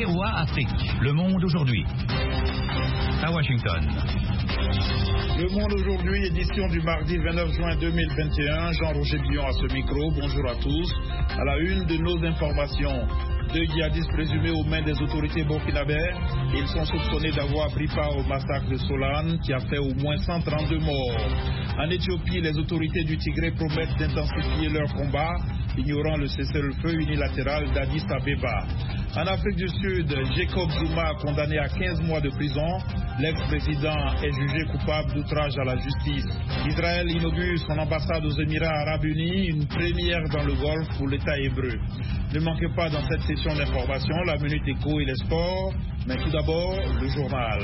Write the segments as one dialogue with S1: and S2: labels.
S1: VOA Afrique. Le monde aujourd'hui. À Washington.
S2: Le monde aujourd'hui, édition du mardi 29 juin 2021. Jean-Roger Billon à ce micro. Bonjour à tous. À la une de nos informations. 2 djihadistes présumés aux mains des autorités burkinabées. Ils sont soupçonnés d'avoir pris part au massacre de Solane qui a fait au moins 132 morts. En Éthiopie, les autorités du Tigré promettent d'intensifier leur combat, ignorant le cessez-le-feu unilatéral d'Addis Abeba. En Afrique du Sud, Jacob Zuma, condamné à 15 mois de prison, l'ex-président est jugé coupable d'outrage à la justice. Israël inaugure son ambassade aux Émirats Arabes Unis, une première dans le Golfe pour l'État hébreu. Ne manquez pas dans cette session d'information la Minute Éco et les sports, mais tout d'abord le journal.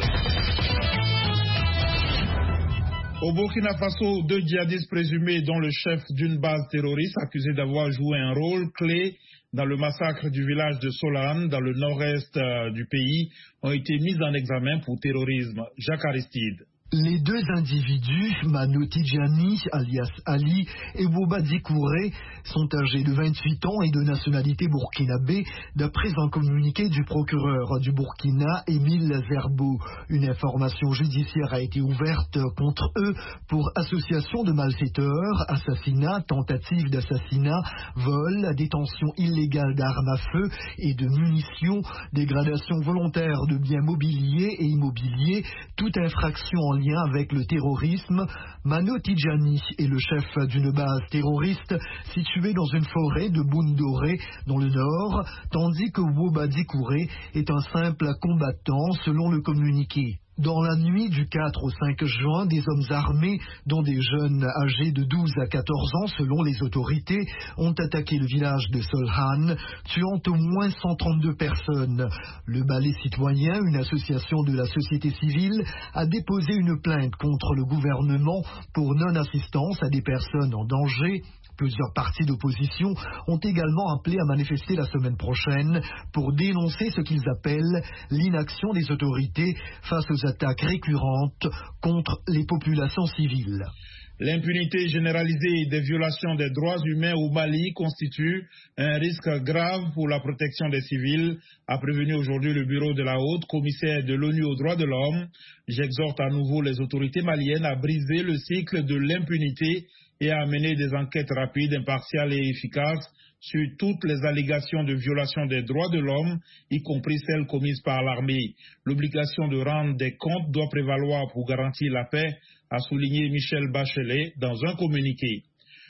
S2: Au Burkina Faso, 2 djihadistes présumés dont le chef d'une base terroriste accusé d'avoir joué un rôle clé dans le massacre du village de Solane, dans le nord-est du pays, ont été mis en examen pour terrorisme. Jacques Aristide.
S3: Les 2 individus, Mano Tidjani, alias Ali, et Wobadi Kouré, sont âgés de 28 ans et de nationalité burkinabé, d'après un communiqué du procureur du Burkina, Émile Zerbo. Une information judiciaire a été ouverte contre eux pour association de malfaiteurs, assassinat, tentative d'assassinat, vol, détention illégale d'armes à feu et de munitions, dégradation volontaire de biens mobiliers et immobiliers, toute infraction en lien avec le terrorisme. Mano Tidjani est le chef d'une base terroriste située dans une forêt de Boundoré dans le nord, tandis que Wobadi Kouré est un simple combattant selon le communiqué. Dans la nuit du 4 au 5 juin, des hommes armés, dont des jeunes âgés de 12 à 14 ans selon les autorités, ont attaqué le village de Solhan, tuant au moins 132 personnes. Le Balai citoyen, une association de la société civile, a déposé une plainte contre le gouvernement pour non-assistance à des personnes en danger. Plusieurs partis d'opposition ont également appelé à manifester la semaine prochaine pour dénoncer ce qu'ils appellent l'inaction des autorités face aux attaques récurrentes contre les populations civiles.
S2: L'impunité généralisée des violations des droits humains au Mali constitue un risque grave pour la protection des civils, a prévenu aujourd'hui le bureau de la haute commissaire de l'ONU aux droits de l'homme. J'exhorte à nouveau les autorités maliennes à briser le cycle de l'impunité et à mener des enquêtes rapides, impartiales et efficaces sur toutes les allégations de violation des droits de l'homme, y compris celles commises par l'armée. L'obligation de rendre des comptes doit prévaloir pour garantir la paix, a souligné Michel Bachelet dans un communiqué.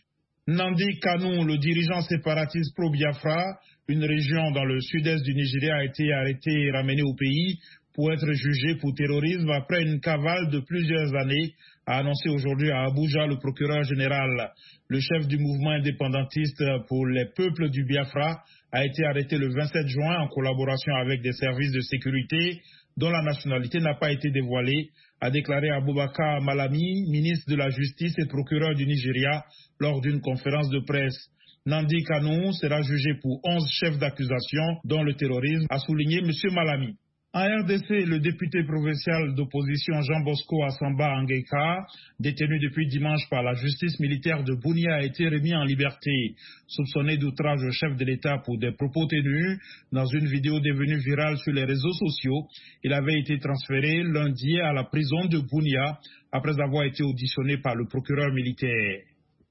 S2: Nandi Kanu, le dirigeant séparatiste pro-Biafra, une région dans le sud-est du Nigeria, a été arrêté et ramené au pays pour être jugé pour terrorisme après une cavale de plusieurs années, a annoncé aujourd'hui à Abuja le procureur général. Le chef du mouvement indépendantiste pour les peuples du Biafra a été arrêté le 27 juin en collaboration avec des services de sécurité dont la nationalité n'a pas été dévoilée, a déclaré Abubakar Malami, ministre de la Justice et procureur du Nigeria, lors d'une conférence de presse. Nandi Kanu sera jugé pour 11 chefs d'accusation, dont le terrorisme, a souligné M. Malami. En RDC, le député provincial d'opposition Jean Bosco Assamba Angeka, détenu depuis dimanche par la justice militaire de Bunia, a été remis en liberté. Soupçonné d'outrage au chef de l'État pour des propos tenus dans une vidéo devenue virale sur les réseaux sociaux, il avait été transféré lundi à la prison de Bunia après avoir été auditionné par le procureur militaire.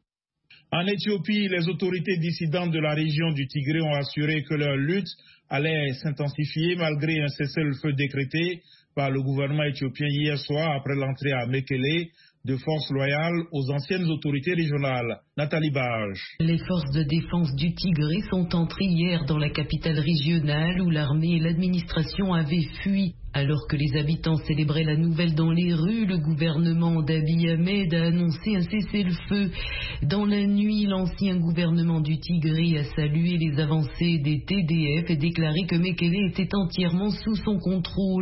S2: En Éthiopie, les autorités dissidentes de la région du Tigré ont assuré que leur lutte allait s'intensifier malgré un cessez-le-feu décrété par le gouvernement éthiopien hier soir après l'entrée à Mekele de forces loyales aux anciennes autorités régionales. Nathalie Barge.
S4: Les forces de défense du Tigré sont entrées hier dans la capitale régionale où l'armée et l'administration avaient fui. Alors que les habitants célébraient la nouvelle dans les rues, le gouvernement d'Abiy Ahmed a annoncé un cessez-le-feu. Dans la nuit, l'ancien gouvernement du Tigré a salué les avancées des TDF et déclaré que Mekele était entièrement sous son contrôle.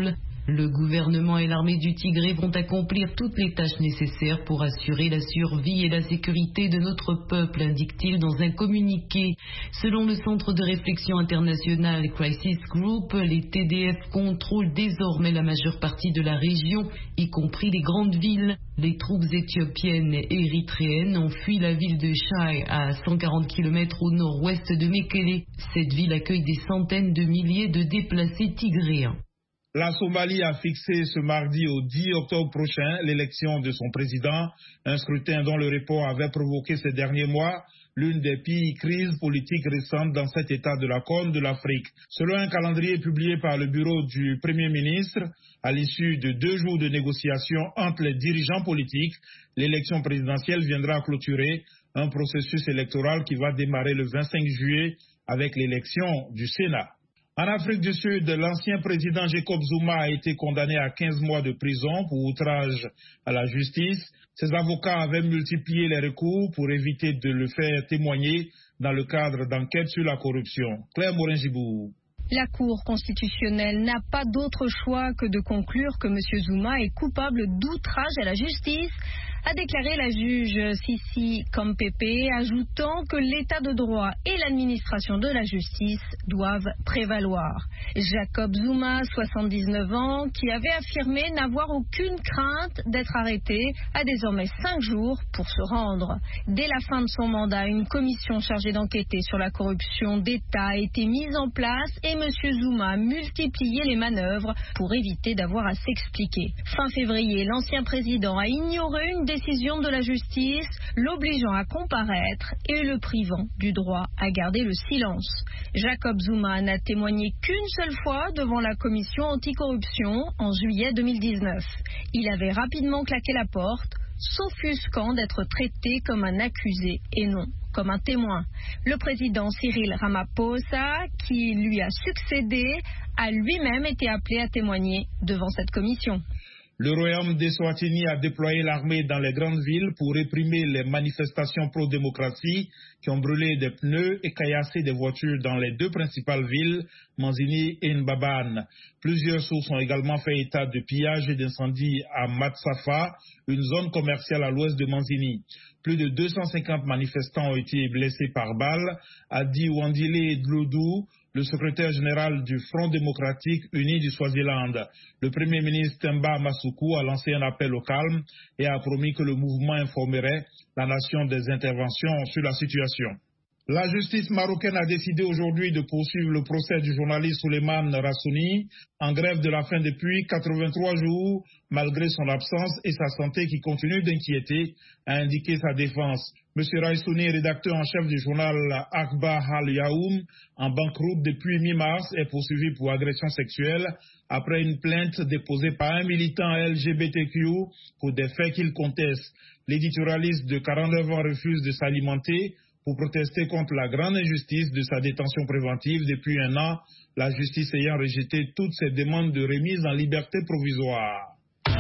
S4: Le gouvernement et l'armée du Tigré vont accomplir toutes les tâches nécessaires pour assurer la survie et la sécurité de notre peuple, indique-t-il dans un communiqué. Selon le Centre de réflexion international Crisis Group, les TDF contrôlent désormais la majeure partie de la région, y compris les grandes villes. Les troupes éthiopiennes et érythréennes ont fui la ville de Shai à 140 km au nord-ouest de Mekele. Cette ville accueille des centaines de milliers de déplacés tigréens.
S2: La Somalie a fixé ce mardi au 10 octobre prochain l'élection de son président, un scrutin dont le report avait provoqué ces derniers mois l'une des pires crises politiques récentes dans cet état de la Corne de l'Afrique. Selon un calendrier publié par le bureau du Premier ministre, à l'issue de 2 jours de négociations entre les dirigeants politiques, l'élection présidentielle viendra clôturer un processus électoral qui va démarrer le 25 juillet avec l'élection du Sénat. En Afrique du Sud, l'ancien président Jacob Zuma a été condamné à 15 mois de prison pour outrage à la justice. Ses avocats avaient multiplié les recours pour éviter de le faire témoigner dans le cadre d'enquêtes sur la corruption. Claire Morin-Gibourg.
S5: La Cour constitutionnelle n'a pas d'autre choix que de conclure que M. Zuma est coupable d'outrage à la justice, a déclaré la juge Sissi Kampepe, ajoutant que l'état de droit et l'administration de la justice doivent prévaloir. Jacob Zuma, 79 ans, qui avait affirmé n'avoir aucune crainte d'être arrêté, a désormais 5 jours pour se rendre. Dès la fin de son mandat, une commission chargée d'enquêter sur la corruption d'État a été mise en place et M. Zuma a multiplié les manœuvres pour éviter d'avoir à s'expliquer. Fin février, l'ancien président a ignoré une décision de la justice, l'obligeant à comparaître et le privant du droit à garder le silence. Jacob Zuma n'a témoigné qu'une seule fois devant la commission anticorruption en juillet 2019. Il avait rapidement claqué la porte, s'offusquant d'être traité comme un accusé et non comme un témoin. Le président Cyril Ramaphosa, qui lui a succédé, a lui-même été appelé à témoigner devant cette commission.
S2: Le royaume d'Eswatini a déployé l'armée dans les grandes villes pour réprimer les manifestations pro-démocratie qui ont brûlé des pneus et caillassé des voitures dans les 2 principales villes, Manzini et Mbabane. Plusieurs sources ont également fait état de pillages et d'incendies à Matsafa, une zone commerciale à l'ouest de Manzini. Plus de 250 manifestants ont été blessés par balles, a dit Wandile Dloudou, le secrétaire général du Front démocratique uni du Swaziland. Le Premier ministre Temba Masuku a lancé un appel au calme et a promis que le mouvement informerait la nation des interventions sur la situation. La justice marocaine a décidé aujourd'hui de poursuivre le procès du journaliste Souleymane Rassouni, en grève de la faim depuis 83 jours, malgré son absence et sa santé qui continue d'inquiéter, a indiqué sa défense. M. Rassouni, rédacteur en chef du journal Akhbar al-Yaoum, en banqueroute depuis mi-mars, est poursuivi pour agression sexuelle après une plainte déposée par un militant LGBTQ pour des faits qu'il conteste. L'éditorialiste de 49 ans refuse de s'alimenter pour protester contre la grande injustice de sa détention préventive depuis 1 an, la justice ayant rejeté toutes ses demandes de remise en liberté provisoire.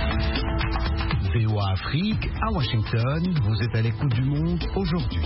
S1: VOA Afrique, à Washington, vous êtes à l'écoute du monde aujourd'hui.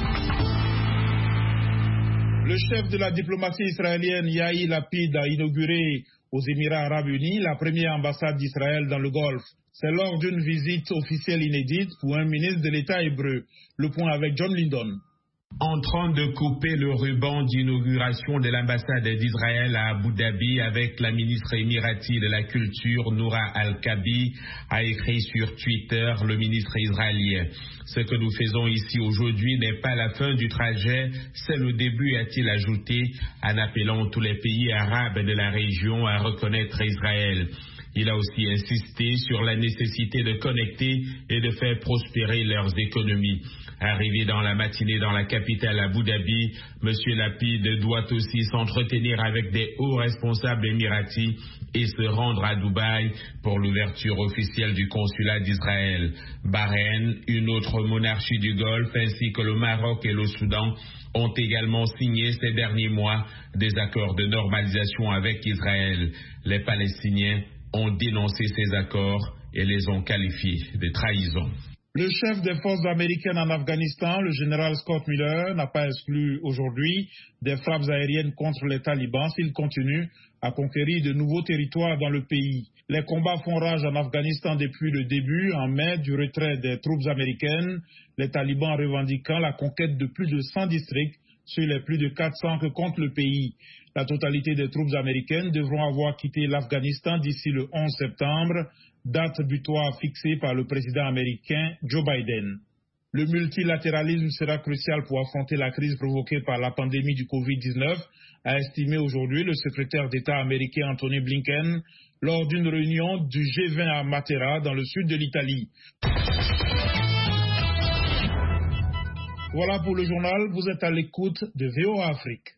S2: Le chef de la diplomatie israélienne Yair Lapid a inauguré aux Émirats arabes unis la première ambassade d'Israël dans le Golfe. C'est lors d'une visite officielle inédite pour un ministre de l'État hébreu. Le point avec John Lindon.
S6: En train de couper le ruban d'inauguration de l'ambassade d'Israël à Abu Dhabi avec la ministre émirati de la Culture, Noura Al-Kabi, a écrit sur Twitter le ministre israélien. Ce que nous faisons ici aujourd'hui n'est pas la fin du trajet, c'est le début, a-t-il ajouté, en appelant tous les pays arabes de la région à reconnaître Israël. Il a aussi insisté sur la nécessité de connecter et de faire prospérer leurs économies. Arrivé dans la matinée dans la capitale Abu Dhabi, M. Lapid doit aussi s'entretenir avec des hauts responsables émiratis et se rendre à Dubaï pour l'ouverture officielle du consulat d'Israël. Bahreïn, une autre monarchie du Golfe, ainsi que le Maroc et le Soudan ont également signé ces derniers mois des accords de normalisation avec Israël. Les Palestiniens ont dénoncé ces accords et les ont qualifiés de trahison.
S2: Le chef des forces américaines en Afghanistan, le général Scott Miller, n'a pas exclu aujourd'hui des frappes aériennes contre les talibans s'ils continuent à conquérir de nouveaux territoires dans le pays. Les combats font rage en Afghanistan depuis le début, en mai, du retrait des troupes américaines, les talibans revendiquant la conquête de plus de 100 districts sur les plus de 400 que compte le pays. La totalité des troupes américaines devront avoir quitté l'Afghanistan d'ici le 11 septembre, date butoir fixée par le président américain Joe Biden. Le multilatéralisme sera crucial pour affronter la crise provoquée par la pandémie du Covid-19, a estimé aujourd'hui le secrétaire d'État américain Anthony Blinken lors d'une réunion du G20 à Matera dans le sud de l'Italie. Voilà pour le journal, vous êtes à l'écoute de VOA Afrique.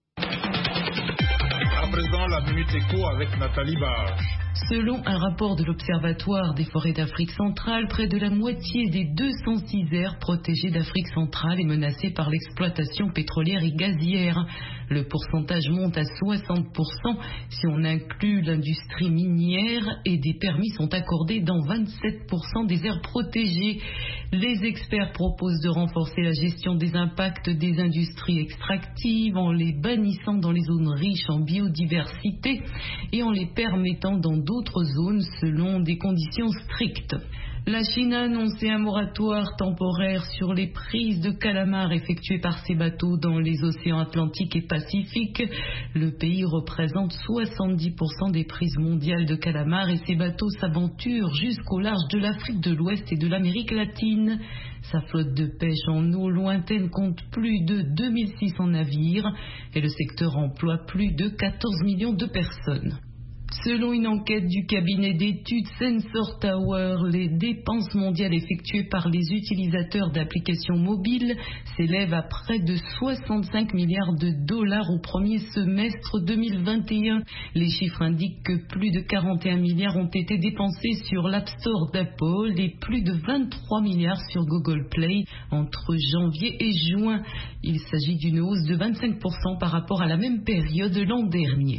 S2: À présent, la Minute Éco avec Nathalie Barge.
S4: Selon un rapport de l'Observatoire des forêts d'Afrique centrale, près de la moitié des 206 aires protégées d'Afrique centrale est menacée par l'exploitation pétrolière et gazière. Le pourcentage monte à 60% si on inclut l'industrie minière et des permis sont accordés dans 27% des aires protégées. Les experts proposent de renforcer la gestion des impacts des industries extractives en les bannissant dans les zones riches en biodiversité et en les permettant dans d'autres zones selon des conditions strictes. La Chine a annoncé un moratoire temporaire sur les prises de calamars effectuées par ses bateaux dans les océans Atlantique et Pacifique. Le pays représente 70% des prises mondiales de calamars et ses bateaux s'aventurent jusqu'au large de l'Afrique de l'Ouest et de l'Amérique latine. Sa flotte de pêche en eau lointaine compte plus de 2600 navires et le secteur emploie plus de 14 millions de personnes. Selon une enquête du cabinet d'études Sensor Tower, les dépenses mondiales effectuées par les utilisateurs d'applications mobiles s'élèvent à près de 65 milliards de dollars au premier semestre 2021. Les chiffres indiquent que plus de 41 milliards ont été dépensés sur l'App Store d'Apple et plus de 23 milliards sur Google Play entre janvier et juin. Il s'agit d'une hausse de 25% par rapport à la même période l'an dernier.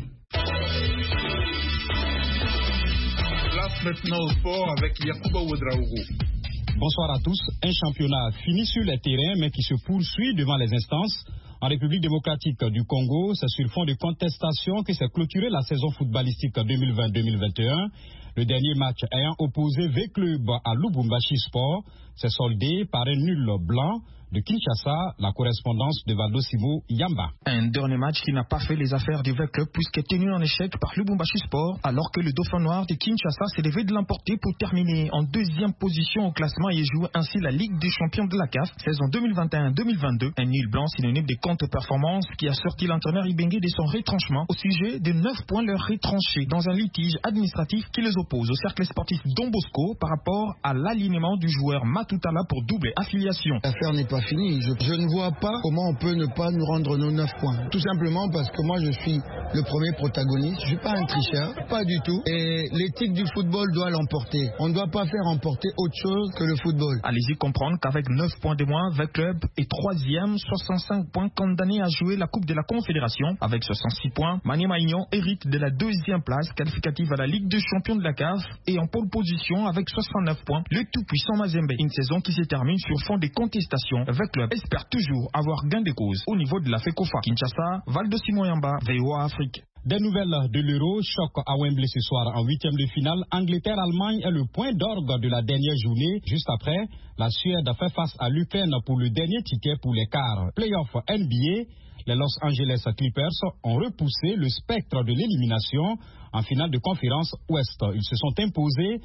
S2: Maintenant au sport avec Yacouba Ouedraogo.
S7: Bonsoir à tous. Un championnat fini sur les terrains mais qui se poursuit devant les instances. En République démocratique du Congo, c'est sur fond de contestation que s'est clôturée la saison footballistique 2020-2021. Le dernier match ayant opposé V-Club à Lubumbashi Sport s'est soldé par un nul blanc. De Kinshasa, la correspondance de Valdosimo Yamba.
S8: Un dernier match qui n'a pas fait les affaires du V-Club puisqu'il est tenu en échec par Lubumbashi Sport alors que le Dauphin Noir de Kinshasa s'est levé de l'emporter pour terminer en deuxième position au classement et jouer ainsi la Ligue des champions de la CAF saison 2021-2022. Un nul blanc synonyme de contre-performance qui a sorti l'entraîneur Ibenge de son retranchement au sujet de 9 points leur retranchés dans un litige administratif qui les oppose au cercle sportif Don Bosco par rapport à l'alignement du joueur Matutala pour double affiliation.
S9: L'affaire n'est pas fini. Je ne vois pas comment on peut ne pas nous rendre nos 9 points. Tout simplement parce que moi je suis le premier protagoniste. Je ne suis pas un tricheur, pas du tout. Et l'éthique du football doit l'emporter. On ne doit pas faire emporter autre chose que le football.
S8: Allez-y comprendre qu'avec 9 points de moins, V-Club est 3e, 65 points condamné à jouer la Coupe de la Confédération. Avec 66 points, Maniema Union hérite de la 2e place qualificative à la Ligue des champions de la CAF et en pole position avec 69 points, le tout-puissant Mazembe. Une saison qui se termine sur fond des contestations. V-Club espère toujours avoir gain de cause au niveau de la FECOFA. Kinshasa, Valdosimo Yamba, VOA Afrique.
S7: Des nouvelles de l'Euro, choc à Wembley ce soir en 8e de finale. Angleterre-Allemagne est le point d'orgue de la dernière journée. Juste après, la Suède fait face à l'Ukraine pour le dernier ticket pour les quarts. Playoff NBA, les Los Angeles Clippers ont repoussé le spectre de l'élimination en finale de conférence Ouest. Ils se sont imposés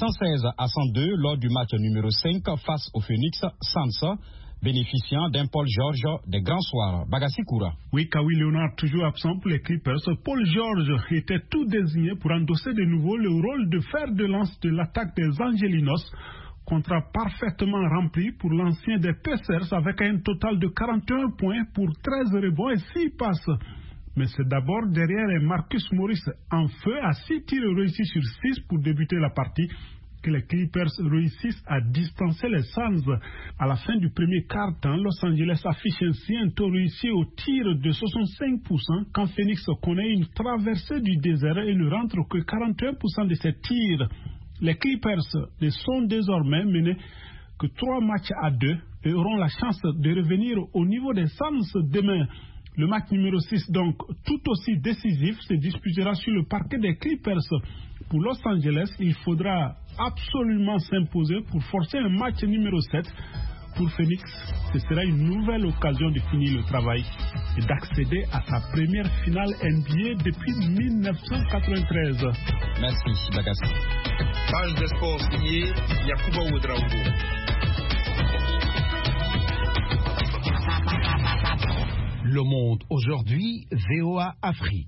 S7: 116-102 lors du match numéro 5 face au Phoenix Suns, bénéficiant d'un Paul George des grands soirs. Bagassi Koura.
S10: Oui, Kawhi Leonard toujours absent pour les Clippers. Paul George était tout désigné pour endosser de nouveau le rôle de fer de lance de l'attaque des Angelinos. Contrat parfaitement rempli pour l'ancien des Pacers avec un total de 41 points pour 13 rebonds et 6 passes. Mais c'est d'abord derrière Marcus Morris en feu à 6 tirs réussis sur 6 pour débuter la partie que les Clippers réussissent à distancer les Suns. À la fin du premier quart-temps, Los Angeles affiche ainsi un taux réussi au tir de 65% quand Phoenix connaît une traversée du désert et ne rentre que 41% de ses tirs. Les Clippers les sont désormais menés que 3 matchs à 2 et auront la chance de revenir au niveau des Suns demain. Le match numéro 6, donc tout aussi décisif, se disputera sur le parquet des Clippers. Pour Los Angeles, il faudra absolument s'imposer pour forcer un match numéro 7. Pour Phoenix, ce sera une nouvelle occasion de finir le travail et d'accéder à sa première finale NBA depuis 1993.
S7: Merci, Bagassi.
S2: Page de sport signée Yacouba Ouedraogo.
S1: Le Monde aujourd'hui, VOA Afrique.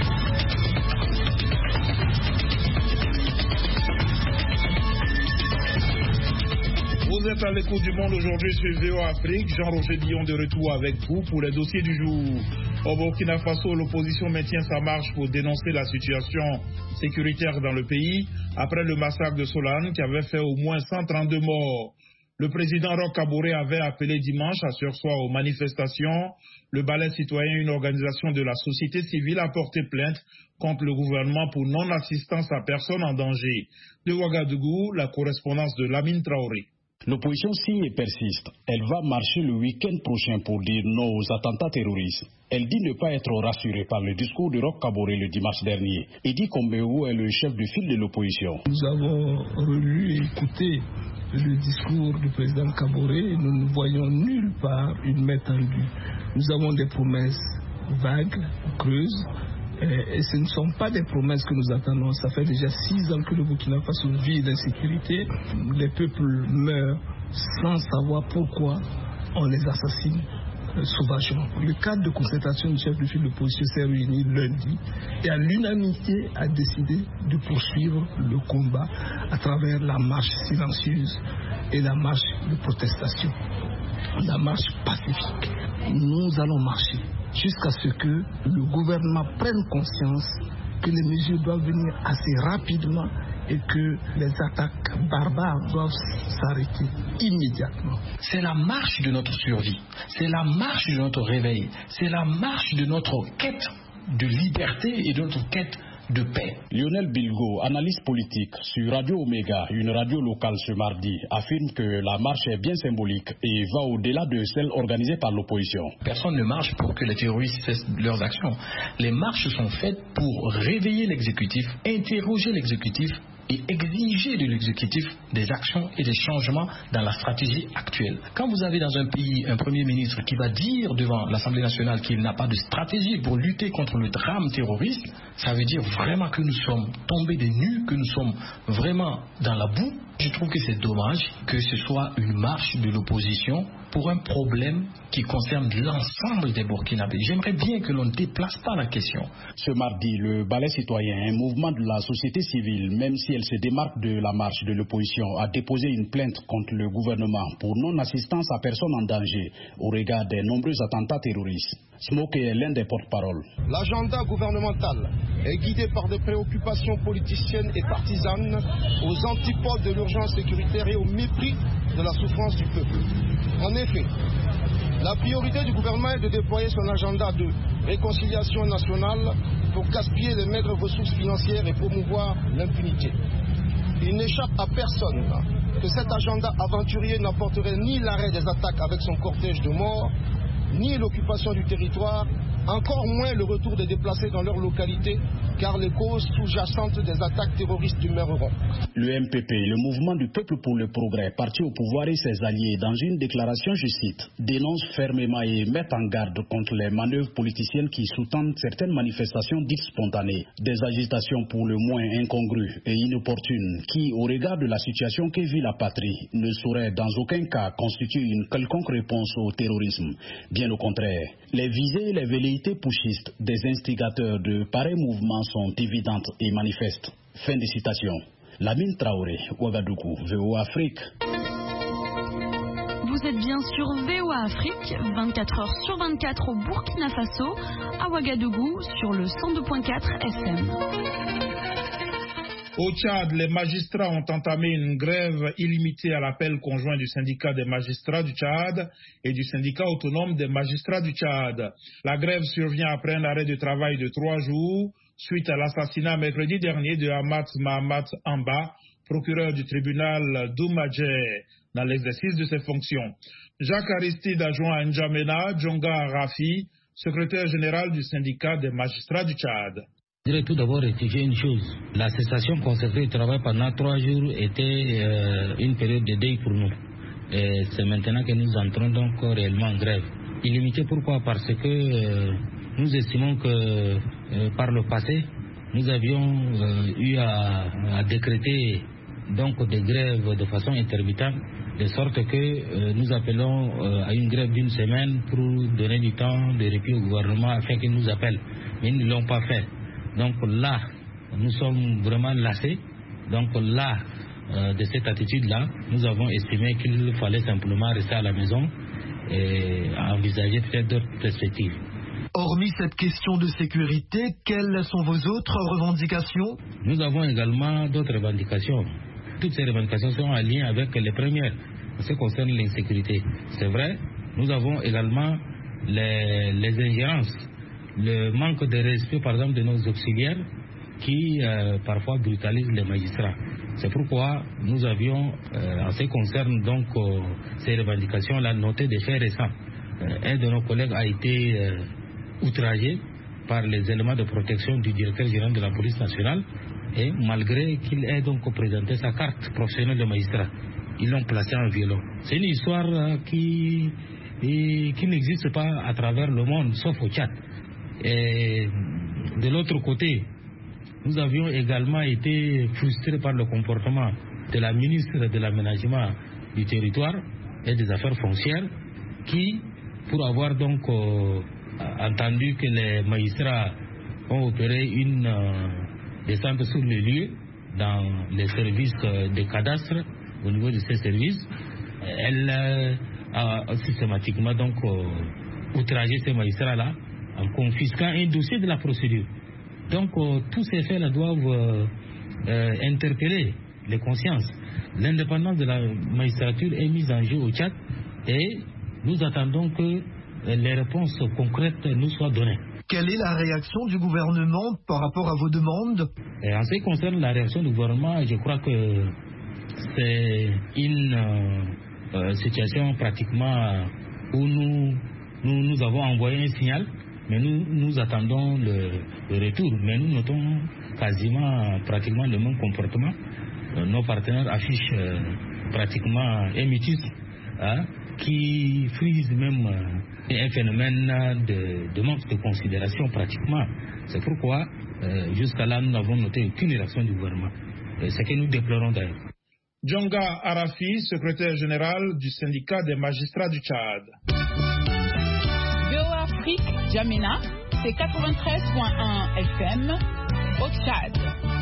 S2: Vous êtes à l'écoute du Monde aujourd'hui sur VOA Afrique. Jean-Roger Dion de retour avec vous pour les dossiers du jour. Au Burkina Faso, l'opposition maintient sa marche pour dénoncer la situation sécuritaire dans le pays après le massacre de Solane qui avait fait au moins 132 morts. Le président Roch Kaboré avait appelé dimanche à surseoir aux manifestations. Le Balai citoyen, une organisation de la société civile, a porté plainte contre le gouvernement pour non-assistance à personne en danger. De Ouagadougou, la correspondance de Lamine Traoré.
S11: L'opposition signe et persiste. Elle va marcher le week-end prochain pour dire non aux attentats terroristes. Elle dit ne pas être rassurée par le discours de Roch Kaboré le dimanche dernier. Edi Kombéou est le chef de file de l'opposition.
S12: Nous avons relu et écouté le discours du président Kaboré et nous ne voyons nulle part une main tendue. Nous avons des promesses vagues, creuses. Et ce ne sont pas des promesses que nous attendons. Ça fait déjà 6 ans que le Burkina Faso vit d'insécurité. Les peuples meurent sans savoir pourquoi on les assassine sauvagement. Le cadre de concertation du chef de file de l'opposition s'est réuni lundi et à l'unanimité a décidé de poursuivre le combat à travers la marche silencieuse et la marche de protestation, la marche pacifique. Nous allons marcher jusqu'à ce que le gouvernement prenne conscience que les mesures doivent venir assez rapidement et que les attaques barbares doivent s'arrêter immédiatement.
S13: C'est la marche de notre survie, c'est la marche de notre réveil, c'est la marche de notre quête de liberté et de notre quête de paix.
S11: Lionel Bilgo, analyste politique sur Radio Omega, une radio locale ce mardi, affirme que la marche est bien symbolique et va au-delà de celle organisée par l'opposition.
S13: Personne ne marche pour que les terroristes cessent leurs actions. Les marches sont faites pour réveiller l'exécutif, interroger l'exécutif et exiger de l'exécutif des actions et des changements dans la stratégie actuelle. Quand vous avez dans un pays un Premier ministre qui va dire devant l'Assemblée nationale qu'il n'a pas de stratégie pour lutter contre le drame terroriste, ça veut dire vraiment que nous sommes tombés des nues, que nous sommes vraiment dans la boue. Je trouve que c'est dommage que ce soit une marche de l'opposition pour un problème qui concerne l'ensemble des Burkinabés. J'aimerais bien que l'on ne déplace pas la question.
S11: Ce mardi, le Balai citoyen, un mouvement de la société civile, même si elle se démarque de la marche de l'opposition, a déposé une plainte contre le gouvernement pour non-assistance à personne en danger au regard des nombreux attentats terroristes. Smoke est l'un des porte-paroles.
S14: L'agenda gouvernemental est guidé par des préoccupations politiciennes et partisanes aux antipodes de l'urgence sécuritaire et au mépris de la souffrance du peuple. En effet, la priorité du gouvernement est de déployer son agenda de réconciliation nationale pour gaspiller les maigres ressources financières et promouvoir l'impunité. Il n'échappe à personne que cet agenda aventurier n'apporterait ni l'arrêt des attaques avec son cortège de morts, ni l'occupation du territoire, encore moins le retour des déplacés dans leur localité, car les causes sous-jacentes des attaques terroristes demeureront.
S11: Le MPP, le mouvement du peuple pour le progrès, parti au pouvoir et ses alliés, dans une déclaration, je cite, dénonce fermement et met en garde contre les manœuvres politiciennes qui sous-tendent certaines manifestations dites spontanées, des agitations pour le moins incongrues et inopportunes, qui, au regard de la situation que vit la patrie, ne sauraient dans aucun cas constituer une quelconque réponse au terrorisme. Bien au contraire, les visées et les velléités pushistes des instigateurs de pareils mouvements sont évidentes et manifestes. Fin de citation. Lamine Traoré, Ouagadougou, VOA Afrique.
S15: Vous êtes bien sur VOA Afrique, 24h/24 au Burkina Faso, à Ouagadougou, sur le 102.4 FM.
S2: Au Tchad, les magistrats ont entamé une grève illimitée à l'appel conjoint du syndicat des magistrats du Tchad et du syndicat autonome des magistrats du Tchad. La grève survient après un arrêt de travail de 3 jours suite à l'assassinat mercredi dernier de Ahmad Mahamat Amba, procureur du tribunal d'Oumadjé dans l'exercice de ses fonctions. Jacques Aristide a joint à N'Djamena Djonga Arafi, secrétaire général du syndicat des magistrats du Tchad.
S16: Je voudrais tout d'abord rectifier une chose. La cessation consacrée au travail pendant 3 jours était une période de deuil pour nous. Et c'est maintenant que nous entrons donc réellement en grève. Illimité, pourquoi? Parce que nous estimons que par le passé, nous avions eu à décréter donc des grèves de façon intermittente, de sorte que nous appelons à une grève d'1 semaine pour donner du temps de répit au gouvernement afin qu'il nous appelle. Mais ils ne l'ont pas fait. Donc là, nous sommes vraiment lassés. Donc là, de cette attitude-là, nous avons estimé qu'il fallait simplement rester à la maison et envisager peut-être d'autres perspectives.
S3: Hormis cette question de sécurité, quelles sont vos autres revendications?
S16: Nous avons également d'autres revendications. Toutes ces revendications sont en lien avec les premières, en ce qui concerne l'insécurité. C'est vrai, nous avons également les ingérences, le manque de respect, par exemple, de nos auxiliaires qui parfois brutalisent les magistrats. C'est pourquoi nous avions, en ce qui concerne donc ces revendications-là, noté des faits récents. Un de nos collègues a été outragé par les éléments de protection du directeur général de la police nationale, et malgré qu'il ait donc présenté sa carte professionnelle de magistrat, ils l'ont placé en violon. C'est une histoire qui n'existe pas à travers le monde, sauf au Tchad. Et de l'autre côté, nous avions également été frustrés par le comportement de la ministre de l'Aménagement du Territoire et des Affaires foncières qui, pour avoir donc entendu que les magistrats ont opéré une descente sur les lieux dans les services de cadastre au niveau de ces services, elle a systématiquement donc outragé ces magistrats-là en confisquant un dossier de la procédure. Donc tous ces faits-là doivent interpeller les consciences. L'indépendance de la magistrature est mise en jeu au Tchad et nous attendons que les réponses concrètes nous soient données.
S3: Quelle est la réaction du gouvernement par rapport à vos demandes?
S16: En ce qui concerne la réaction du gouvernement, je crois que c'est une situation pratiquement où nous avons envoyé un signal, mais nous attendons le retour. Mais nous notons pratiquement le même comportement. Nos partenaires affichent pratiquement un mutisme qui frise même un phénomène de manque de considération pratiquement. C'est pourquoi jusqu'à là nous n'avons noté aucune réaction du gouvernement. C'est que nous déplorons d'ailleurs.
S2: Djonga Arafi, secrétaire général du syndicat des magistrats du Tchad.
S17: VOA Afrique, N'Djamena, c'est 93.1 FM au Tchad.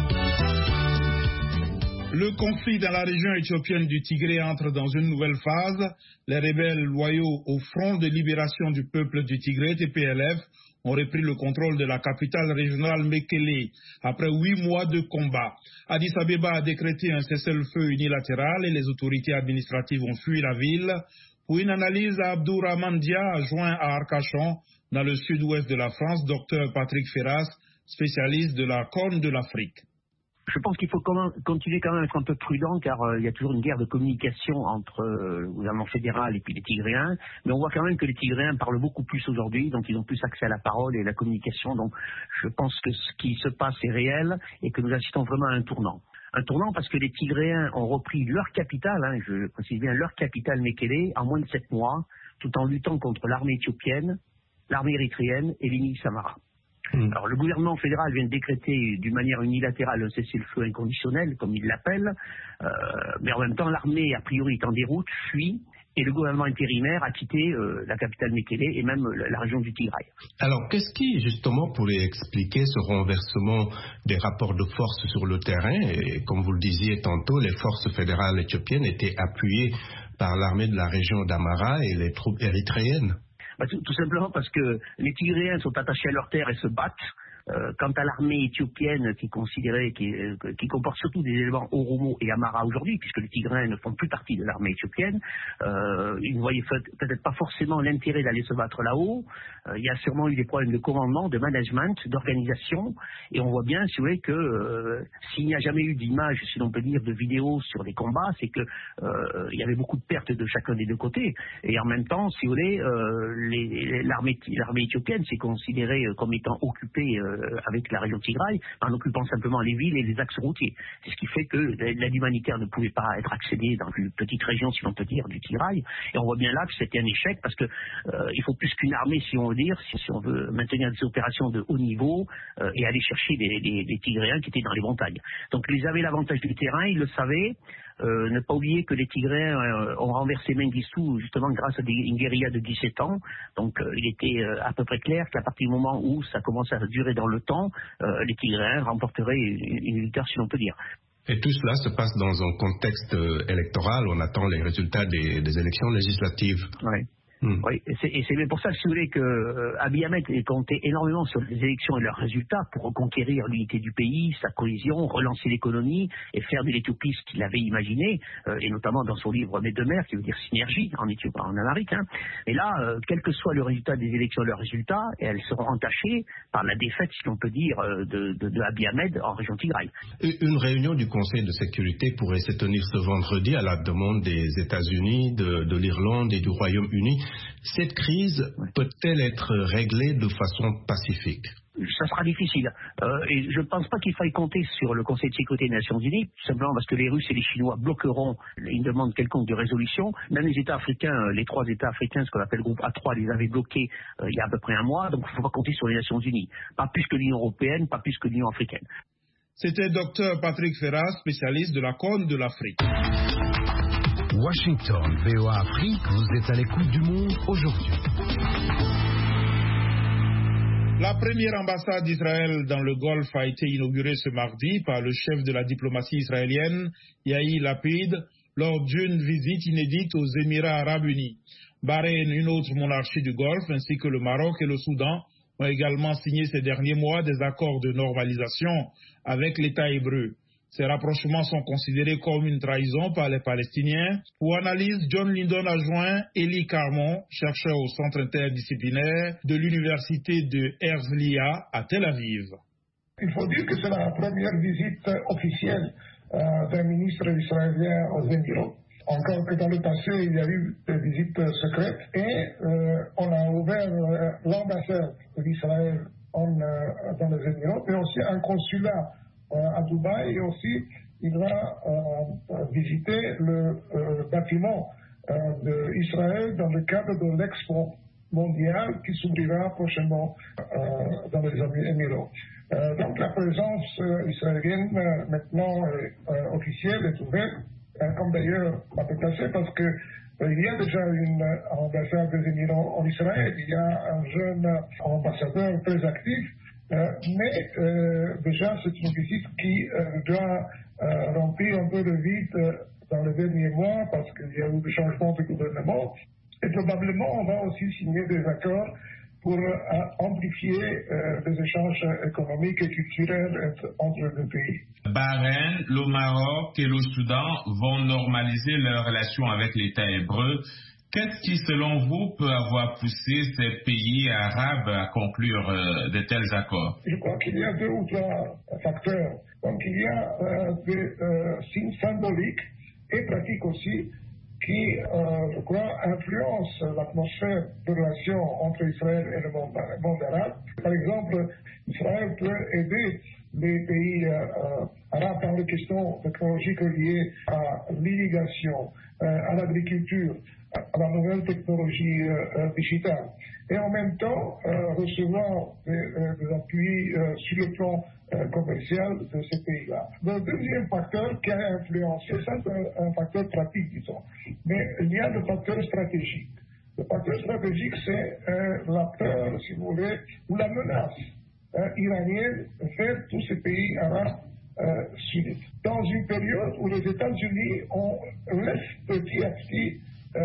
S2: Le conflit dans la région éthiopienne du Tigré entre dans une nouvelle phase. Les rebelles loyaux au Front de libération du peuple du Tigré, TPLF, ont repris le contrôle de la capitale régionale Mekele après 8 mois de combat. Addis Abeba a décrété un cessez-le-feu unilatéral et les autorités administratives ont fui la ville. Pour une analyse, Abdourahmane Dia a joint à Arcachon, dans le sud-ouest de la France, Dr Patrick Ferras, spécialiste de la Corne de l'Afrique.
S18: Je pense qu'il faut continuer quand même à être un peu prudent car il y a toujours une guerre de communication entre le gouvernement fédéral et puis les Tigréens. Mais on voit quand même que les Tigréens parlent beaucoup plus aujourd'hui, donc ils ont plus accès à la parole et à la communication. Donc je pense que ce qui se passe est réel et que nous assistons vraiment à un tournant. Un tournant parce que les Tigréens ont repris leur capitale, je précise bien leur capitale Mekele, en moins de 7 mois, tout en luttant contre l'armée éthiopienne, l'armée érythréenne et l'ennemi Samara. Alors le gouvernement fédéral vient de décréter d'une manière unilatérale un cessez-le-feu inconditionnel, comme il l'appelle, mais en même temps l'armée a priori est en déroute, fuit, et le gouvernement intérimaire a quitté la capitale Mekele et même la région du Tigray.
S19: Alors qu'est-ce qui justement pourrait expliquer ce renversement des rapports de force sur le terrain? Et comme vous le disiez tantôt, les forces fédérales éthiopiennes étaient appuyées par l'armée de la région d'Amara et les troupes érythréennes.
S18: Tout simplement parce que les Tigréens sont attachés à leur terre et se battent. Quant à l'armée éthiopienne qui comporte surtout des éléments Oromo et Amara aujourd'hui, puisque les Tigrins ne font plus partie de l'armée éthiopienne, ils ne voyaient peut-être pas forcément l'intérêt d'aller se battre là-haut. Il y a sûrement eu des problèmes de commandement, de management, d'organisation, et on voit bien, si vous voulez, que s'il n'y a jamais eu d'image, si l'on peut dire, de vidéos sur les combats, c'est que il y avait beaucoup de pertes de chacun des deux côtés. Et en même temps, si vous voulez, l'armée éthiopienne s'est considérée comme étant occupée avec la région Tigray, en occupant simplement les villes et les axes routiers. C'est ce qui fait que l'aide humanitaire ne pouvait pas être accédée dans une petite région, si l'on peut dire, du Tigray. Et on voit bien là que c'était un échec, parce que il faut plus qu'une armée, si on veut dire, si on veut maintenir des opérations de haut niveau et aller chercher des Tigréens qui étaient dans les montagnes. Donc ils avaient l'avantage du terrain, ils le savaient. Ne pas oublier que les Tigréens ont renversé Mengistu justement grâce à une guérilla de 17 ans. Donc il était à peu près clair qu'à partir du moment où ça commençait à durer dans le temps, les Tigréens remporteraient une victoire, si l'on peut dire.
S19: Et tout cela se passe dans un contexte électoral. On attend les résultats des élections législatives.
S18: Ouais. Oui, et c'est pour ça que, si vous voulez, que Abiy Ahmed comptait énormément sur les élections et leurs résultats pour reconquérir l'unité du pays, sa cohésion, relancer l'économie et faire de l'Éthiopie ce qu'il avait imaginé, et notamment dans son livre Mes deux mers, qui veut dire synergie en Éthiopie, en Amérique. Et là, quel que soit le résultat des élections et leurs résultats, elles seront entachées par la défaite, si l'on peut dire, de Abiy Ahmed en région Tigray.
S19: Une réunion du Conseil de sécurité pourrait se tenir ce vendredi à la demande des États-Unis, de l'Irlande et du Royaume-Uni. Cette crise peut-elle être réglée de façon pacifique?
S18: Ça sera difficile. Et je ne pense pas qu'il faille compter sur le Conseil de sécurité des Nations Unies, tout simplement parce que les Russes et les Chinois bloqueront une demande quelconque de résolution. Même les États africains, les 3 États africains, ce qu'on appelle le groupe A3, les avaient bloqués il y a à peu près un mois. Donc il ne faut pas compter sur les Nations Unies. Pas plus que l'Union européenne, pas plus que l'Union africaine.
S2: C'était Dr Patrick Ferrat, spécialiste de la Corne de l'Afrique.
S1: Washington, VOA Afrique, vous êtes à l'écoute du monde aujourd'hui.
S2: La première ambassade d'Israël dans le Golfe a été inaugurée ce mardi par le chef de la diplomatie israélienne, Yair Lapid, lors d'une visite inédite aux Émirats arabes unis. Bahreïn, une autre monarchie du Golfe, ainsi que le Maroc et le Soudan ont également signé ces derniers mois des accords de normalisation avec l'État hébreu. Ces rapprochements sont considérés comme une trahison par les Palestiniens. Pour analyse, John Lindon a joint Elie Carmon, chercheur au centre interdisciplinaire de l'université de Herzliya à Tel Aviv.
S20: Il faut dire que c'est la première visite officielle d'un ministre israélien aux Émirats. Encore que dans le passé, il y a eu des visites secrètes et on a ouvert l'ambassade d'Israël dans les Émirats, mais aussi un consulat à Dubaï, et aussi il va visiter le bâtiment d'Israël dans le cadre de l'Expo mondiale qui s'ouvrira prochainement dans les Émirats. Donc la présence israélienne maintenant officielle est ouverte, comme d'ailleurs la déplacée, parce que il y a déjà une ambassade des Émirats en Israël, il y a un jeune ambassadeur très actif. Mais déjà, c'est une visite qui doit remplir un peu le vide dans les derniers mois parce qu'il y a eu des changements de gouvernement. Et probablement, on va aussi signer des accords pour amplifier les échanges économiques et culturels entre les deux pays.
S6: Bahreïn, le Maroc et le Soudan vont normaliser leurs relations avec l'État hébreu. Qu'est-ce qui, selon vous, peut avoir poussé ces pays arabes à conclure de tels accords?
S20: Je crois qu'il y a 2 ou 3 facteurs. Donc il y a des signes symboliques et pratiques aussi qui, je crois, influencent l'atmosphère de relation entre Israël et le monde arabe. Par exemple, Israël peut aider les pays arabes dans les questions technologiques liées à l'irrigation, à l'agriculture, à la nouvelle technologie digitale. Et en même temps, recevoir des appuis sur le plan commercial de ces pays-là. Le deuxième facteur qui a influencé, ça c'est un facteur pratique, disons. Mais il y a le facteur stratégique. Le facteur stratégique, c'est la peur, si vous voulez, ou la menace iranienne vers tous ces pays arabes sunnites. Dans une période où les États-Unis laissent petit à petit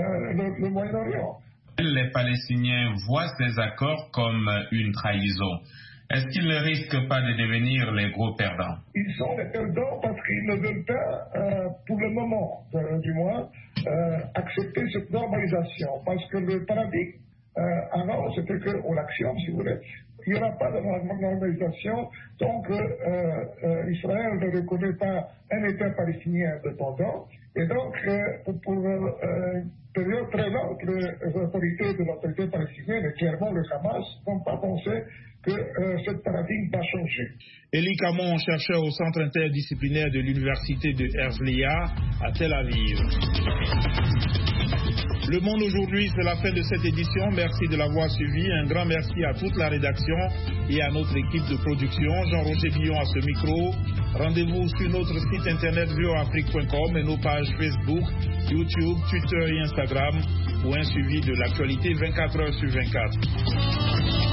S20: le Moyen-Orient.
S6: Les Palestiniens voient ces accords comme une trahison. est-ce qu'ils ne risquent pas de devenir les gros perdants?
S20: Ils sont les perdants parce qu'ils ne veulent pas, pour le moment du moins, accepter cette normalisation. Parce que le paradigme, avant, c'était qu'on l'action, si vous voulez. Il n'y aura pas de normalisation tant qu'Israël ne reconnaît pas un État palestinien indépendant. Et donc, pour une période très longue, les autorités de l'autorité palestinienne et clairement le Hamas n'ont pas pensé que ce paradigme va changer.
S2: Elie Camon, chercheur au centre interdisciplinaire de l'université de Herzliya à Tel Aviv. Le Monde aujourd'hui, c'est la fin de cette édition. Merci de l'avoir suivi. Un grand merci à toute la rédaction et à notre équipe de production. Jean-Roger Billon à ce micro. Rendez-vous sur notre site internet voafrique.com et nos pages Facebook, YouTube, Twitter et Instagram pour un suivi de l'actualité 24 heures sur 24.